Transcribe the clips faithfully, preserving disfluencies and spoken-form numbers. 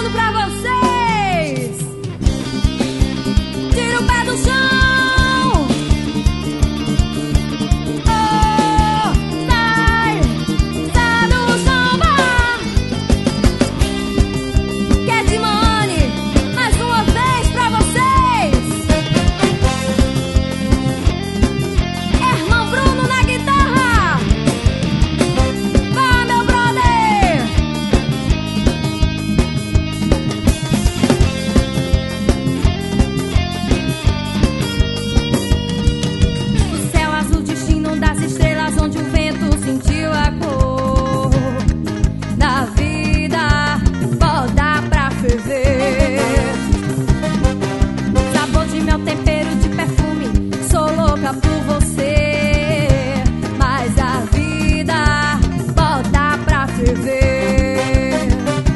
gostoso pra vocês. Tira o pé do chão. Oh, sai, sai do chão, vá. Cat Money, mais uma vez pra vocês. Irmão Bruno na guitarra. Vá, meu brother. O céu azul, destino das estrelas, onde o vento sentiu a cor da vida, bota pra ferver. Sabor de mel, tempero de perfume, sou louca por você, mas a vida bota pra ferver.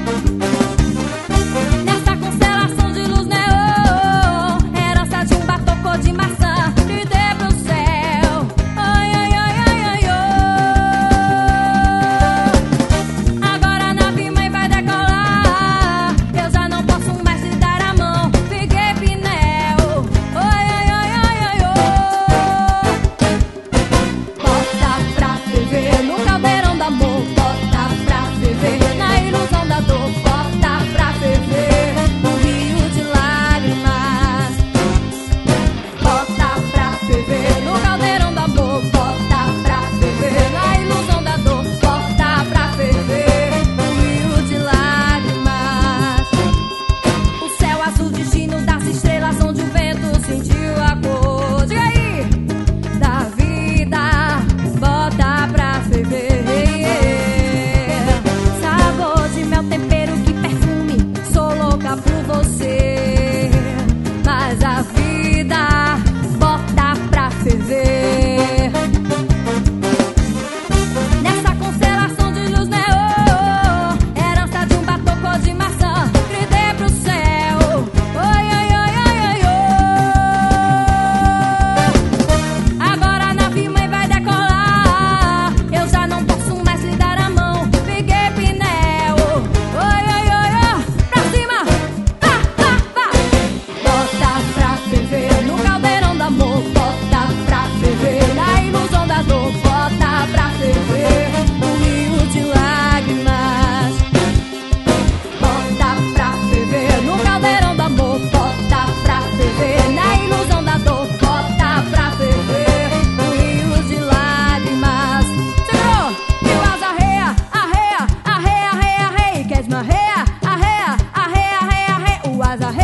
Nessa constelação de luz neon, herança de um batom cor de maçã, e dê pro céu. Ai, ai, ai, ai, ai, oh. Agora a nave mãe vai decolar, eu já não posso mais lhe dar a mão, peguei pneu. Ai, ai, ai, ai, ai, oh. Bota pra ferver no caldeirão do amor, bota pra ferver na ilusão da dor, bota pra ferver no rio de lágrimas. Bota pra ferver no caldeirão do amor, bota pra ferver na ilusão da dor, bota pra ferver no rio de lágrimas. O céu azul, destino das estrelas, onde o vento sentiu a cor, diga aí, da vida, bota pra ferver. Sabor de mel, tempero que perfume, sou louca por você, mas a vida bota pra ferver. Nessa constelação de luz neon, herança de um batom cor de maçã, gritei pro céu. Oi, oi, oi, oi, oi, oh. Agora a nave mãe vai decolar, eu já não posso mais lhe dar a mão, peguei pneu. Oi, oi, oi, oh. Pra cima, vá, vá, vá. Bota pra ferver no caldeirão do amor, bota pra ferver na ilusão da dor, bota pra ferver no rio de lágrimas. Bota pra ferver no caldeirão do amor, bota pra ferver na ilusão da dor, bota pra ferver no rio de lágrimas. Segurou! E o asa arreia, arreia, arreia, arreia, arreia. Quer arreia, arreia, arreia, arreia, arreia. O asa arreia.